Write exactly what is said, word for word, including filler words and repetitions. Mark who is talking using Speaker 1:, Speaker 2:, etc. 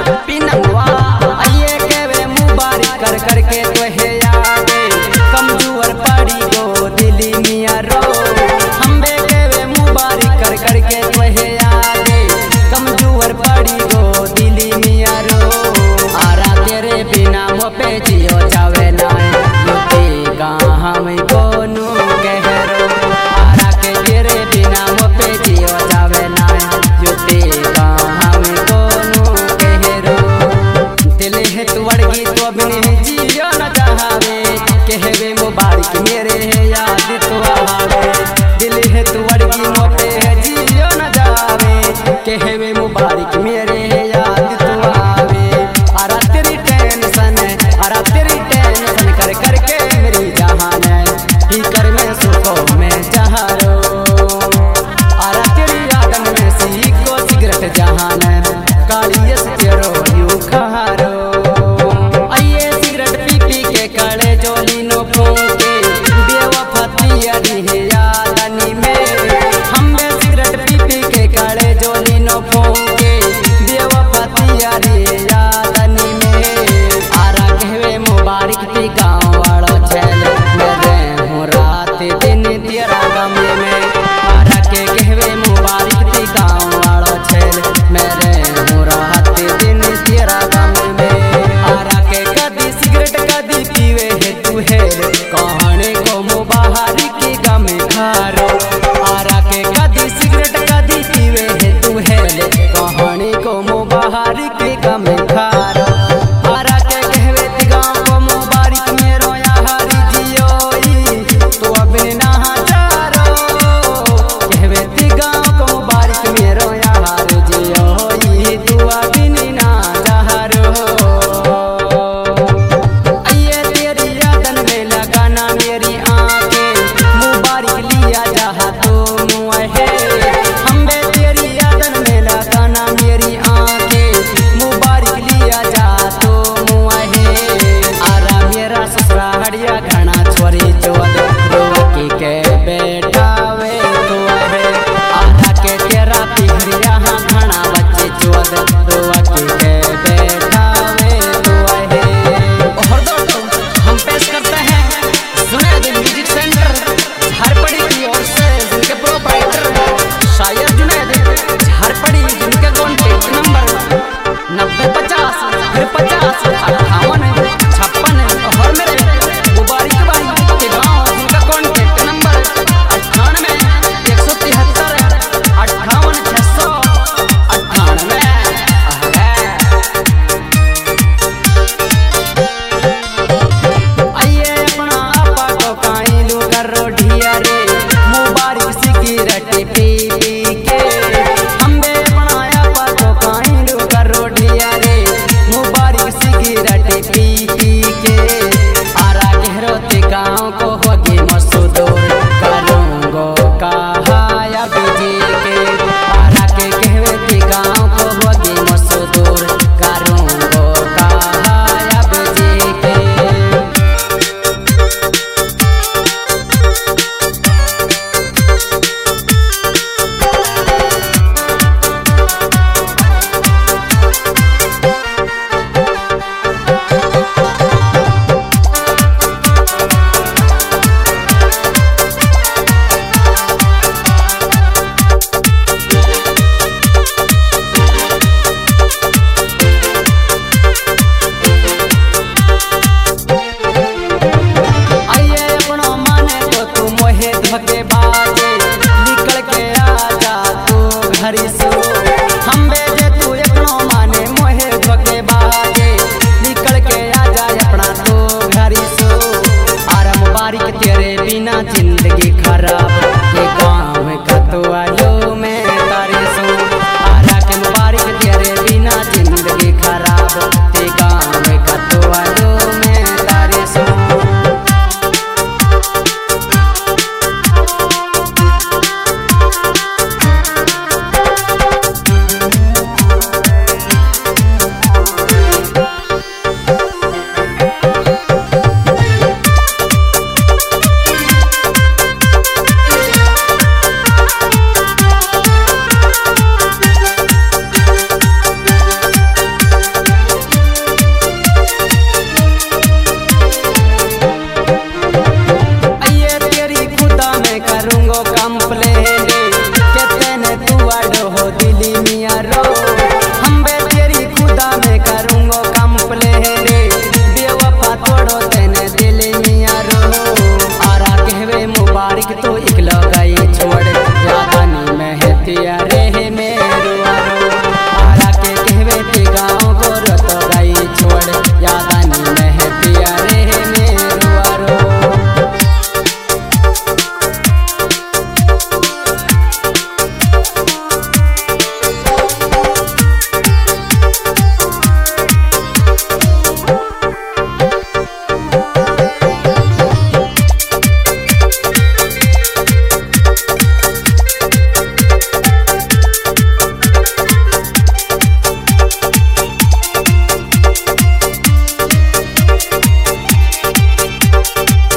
Speaker 1: पिनवा आइए के वे मुबारक कर करके तो है यादे कमजोर पड़ी गो दिली मिया रो हम बे के वे मुबारक कर करके तो है यादे कमजोर पड़ी गो दिली मिया रो आरा तेरे बिना मो पे जियो जावे ना युते कहाँ में कोनो कहरो आरा के तेरे बिना मो पे जियो जावे ना युते कहाँ में कोनो कहरो दिल है तू अड़गी तो बिन जियो न चाहवे कहवे मुबारक मेरे है याद तो आवे दिल है तू अड़गी मो पे जियो न जावे कहवे मुबारक मेरे है याद तो आवे आरा तेरी टेंशन आरा तेरी टेंशन कर करके मेरी जहान है ही कर में सुखों में जहारो आरा तेरी यादन में सीको सिगरेट जहान है काली तेरो यू खारो आइए सिगरेट पी पी के कड़े जोली नो फूके बेवफती अड़ी है यादनी में हम सिगरेट पी पी के कड़े जोली नो फूके बेवफती अड़ी है यादनी में आरा कहवे मुबारक ती गाँव वालो छेल मेरे हूँ रात दिन तेरा गम में आरा के कहवे मुबारक ती गाँव वालो छेल मेरे हूँ रात दिन तेरा गम में आरा के कदी सिगरेट कदी पीवे है तू हेल कहानी को मुबारक की गम खारो आरा के कदी सिगरेट कदी पीवे है तू हेल कहानी को मुबारक की गम खारो।